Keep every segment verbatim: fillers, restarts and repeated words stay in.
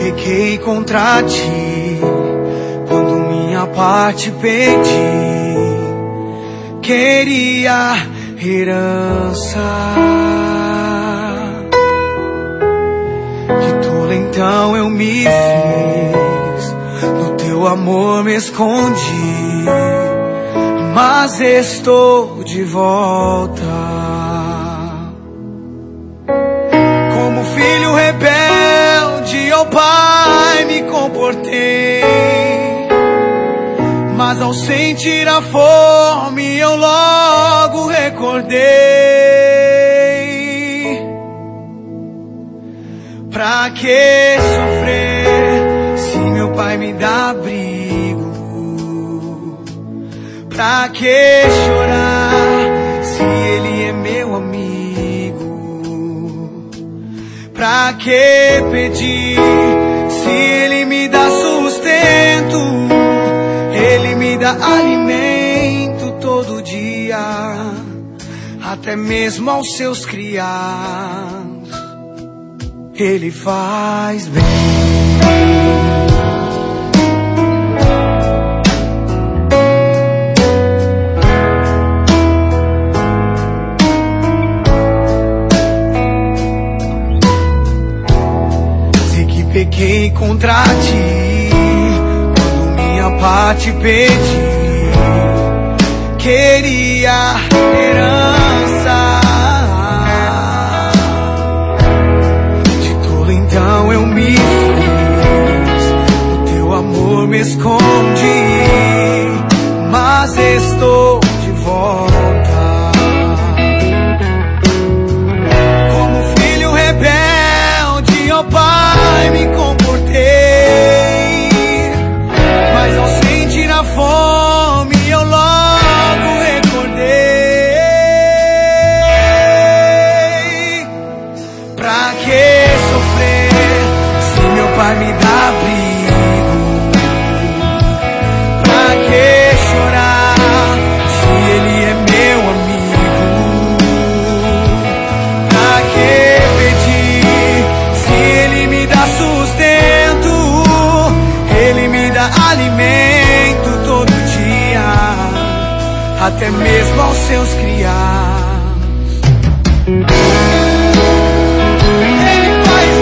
pequei contra ti, quando minha parte pedi, queria herança. Que tolo então eu me fiz, no teu amor me escondi, mas estou de volta. Como filho rebelde ao Pai me comportei, mas ao sentir a fome eu logo recordei. Pra que sofrer se meu Pai me dá abrigo? Pra que chorar se Ele é meu amigo? Pra que pedir se Ele me dá sustento? Ele me dá alimento todo dia, até mesmo aos seus criados Ele faz bem. Sei que pequei contra ti, quando minha parte pedi, queria herança. De tolo então eu me fiz, no teu amor me escondi, mas estou de volta. Como filho rebelde ao Pai me comportei, mas ao sentir a fome eu logo recordei. Pra que sofrer se meu Pai me dá abrigo? Pra que chorar se Ele é meu amigo? Pra que pedir se Ele me dá sustento? Ele me dá alimento todo dia, até mesmo aos seus criados. Ele faz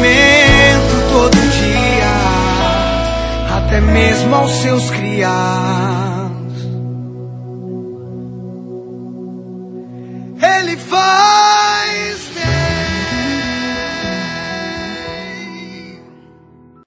alimento todo dia, até mesmo aos seus criados.